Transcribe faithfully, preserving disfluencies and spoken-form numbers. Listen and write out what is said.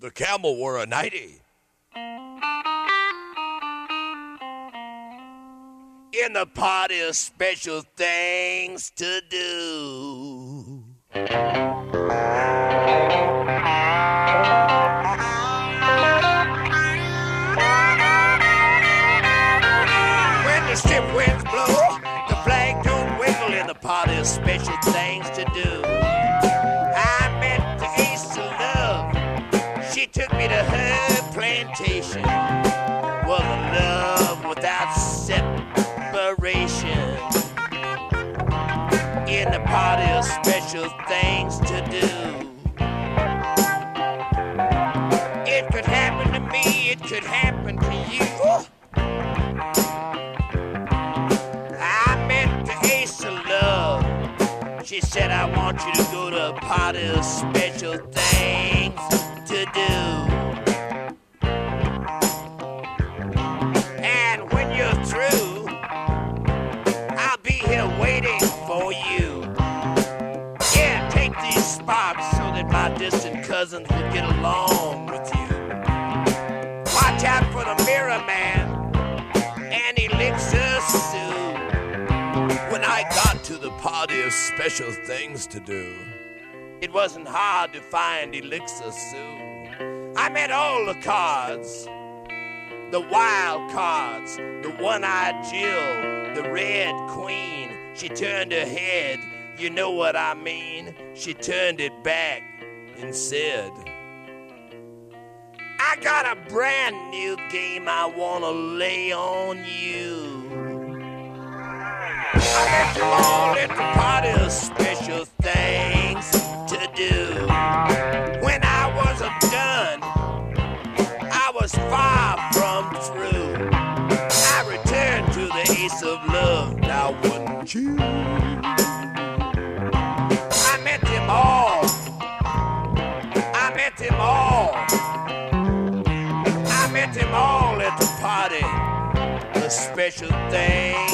The camel wore a nightie. In the party of special things to do. When the strip winds blow, the flag don't wiggle in the party of special things to do. I met the ace of love. She took me to her plantation. Was a love without separation. In the party of special things to do. It could happen to me, it could happen to you. I met the ace of love. She said, I want you to go to a party of special things to do. And when you're through, I'll be here waiting for you. Yeah, take these sparks so that my distant cousins will get along with you. Watch out for the mirror man and Elixir Sue. When I got to the party of special things to do, it wasn't hard to find Elixir Sue. I met all the cards, the wild cards, the one-eyed Jill, the red queen. She turned her head, you know what I mean. She turned it back and said, I got a brand new game I wanna lay on you. I met them all at the party of special things to do. When I was done, I was far from through. I returned to the ace of love, now wouldn't you? I met them all. I met them all. I met them all at the party. The special thing